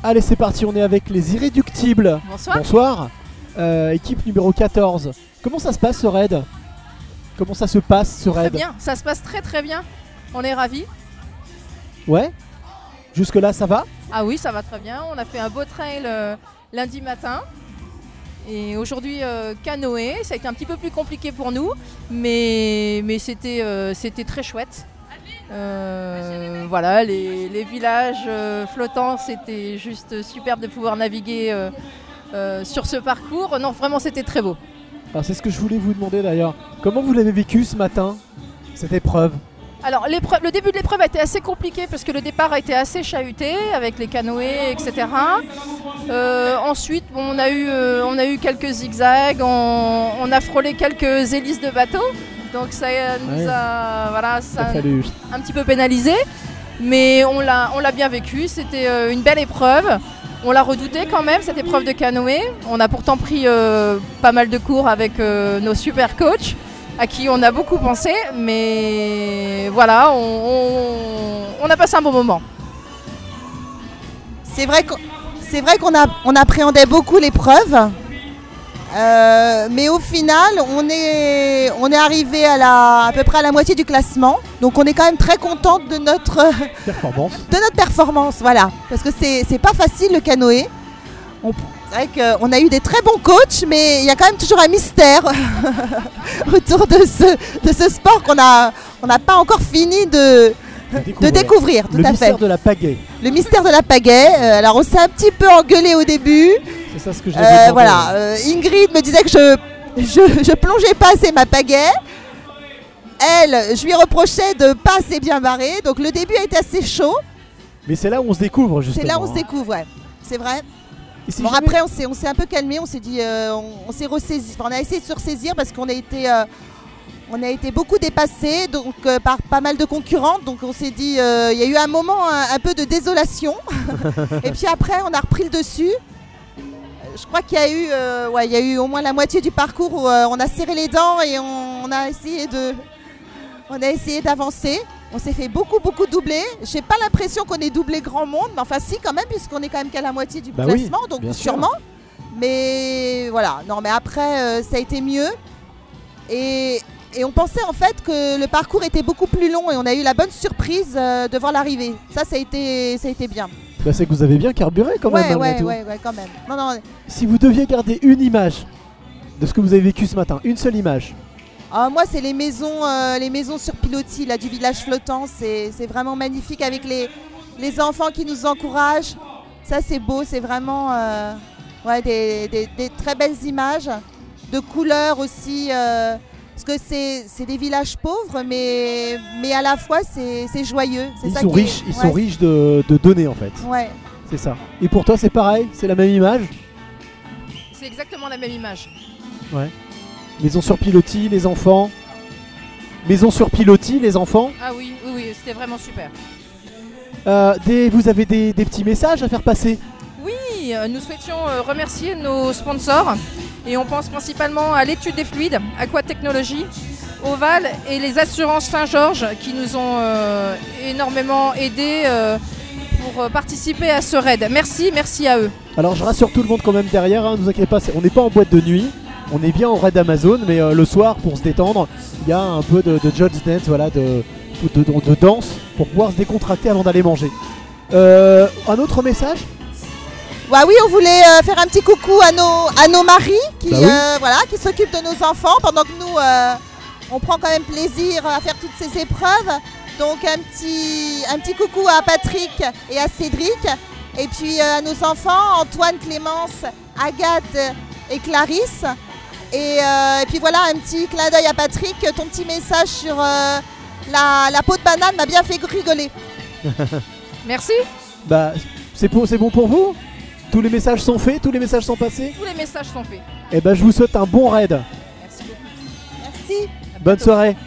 Allez, c'est parti, on est avec les Irréductibles. Bonsoir. Bonsoir. Équipe numéro 14. Comment ça se passe ce raid? Comment ça se passe ce raid? Très bien, ça se passe très très bien. On est ravis. Ouais. Jusque là ça va? Ah oui, ça va très bien. On a fait un beau trail lundi matin. Et aujourd'hui canoë. Ça a été un petit peu plus compliqué pour nous, mais c'était très chouette. Voilà, les villages flottants, c'était juste superbe de pouvoir naviguer sur ce parcours. Non, vraiment, c'était très beau. Alors c'est ce que je voulais vous demander d'ailleurs. Comment vous l'avez vécu ce matin, cette épreuve? Alors le début de l'épreuve a été assez compliqué parce que le départ a été assez chahuté avec les canoës, etc. Ensuite, on a eu quelques zigzags, on a frôlé quelques hélices de bateau. Donc ça nous a un petit peu pénalisé, mais on l'a bien vécu. C'était une belle épreuve. On l'a redouté quand même, cette épreuve de canoë. On a pourtant pris pas mal de cours avec nos super coachs, à qui on a beaucoup pensé. Mais voilà, on a passé un bon moment. C'est vrai qu'on appréhendait beaucoup l'épreuve. Mais au final, on est arrivé à peu près à la moitié du classement. Donc on est quand même très contente de notre performance, voilà. Parce que c'est pas facile le canoë. C'est vrai qu'on a eu des très bons coachs, mais il y a quand même toujours un mystère autour de ce sport qu'on n'a pas encore fini de découvrir. Tout le à mystère fait. de la pagaie. Le mystère de la pagaie. Alors on s'est un petit peu engueulé au début. C'est ça ce que je l'avais demandé. Voilà, Ingrid me disait que je plongeais pas assez ma pagaie. Elle, je lui reprochais de pas assez bien barrer. Donc le début a été assez chaud. Mais c'est là où on se découvre justement. C'est là où on se découvre, ouais. C'est vrai. Bon, après on s'est un peu calmé, on s'est dit, on s'est ressaisi. Enfin, on a essayé de se ressaisir parce qu'on a été beaucoup dépassés donc, par pas mal de concurrentes. Donc on s'est dit, il y a eu un moment un peu de désolation. Et puis après on a repris le dessus. Je crois qu'il y a eu au moins la moitié du parcours où on a serré les dents et on a essayé d'avancer. On s'est fait beaucoup doubler. J'ai pas l'impression qu'on ait doublé grand monde, mais enfin si quand même, puisqu'on est quand même qu'à la moitié du classement, oui, donc bien sûrement. sûr. Mais voilà, non mais après ça a été mieux. Et on pensait en fait que le parcours était beaucoup plus long et on a eu la bonne surprise de voir l'arrivée. Ça a été bien. Bah, c'est que vous avez bien carburé quand même. Ouais, quand même. Non. Si vous deviez garder une image de ce que vous avez vécu ce matin, une seule image. Moi, c'est les maisons sur pilotis là, du village flottant. C'est vraiment magnifique avec les enfants qui nous encouragent. Ça, c'est beau. C'est vraiment des très belles images, de couleurs aussi. Parce que c'est des villages pauvres, mais à la fois, c'est joyeux. Ils sont riches de données en fait. Ouais. C'est ça. Et pour toi, c'est pareil? C'est la même image? C'est exactement la même image. Ouais. Maison sur pilotis, les enfants. Maison sur pilotis, les enfants. Ah oui, c'était vraiment super. Vous avez des petits messages à faire passer? Oui, nous souhaitions remercier nos sponsors et on pense principalement à l'étude des fluides, Aqua Technologies, Oval et les assurances Saint-Georges qui nous ont énormément aidés pour participer à ce raid. Merci à eux. Alors je rassure tout le monde quand même derrière, ne vous inquiétez pas, on n'est pas en boîte de nuit. On est bien au raid Amazon, mais le soir, pour se détendre, il y a un peu de Just Dance, voilà, de danse, pour pouvoir se décontracter avant d'aller manger. Un autre message? Oui, on voulait faire un petit coucou à nos maris qui s'occupent de nos enfants pendant que nous, on prend quand même plaisir à faire toutes ces épreuves. Donc un petit coucou à Patrick et à Cédric. Et puis à nos enfants, Antoine, Clémence, Agathe et Clarisse. Et puis voilà, un petit clin d'œil à Patrick. Ton petit message sur la peau de banane m'a bien fait rigoler. Merci. Bah, c'est bon pour vous? Tous les messages sont faits? Tous les messages sont passés? Tous les messages sont faits. Et je vous souhaite un bon raid. Merci beaucoup. Merci. Bonne soirée.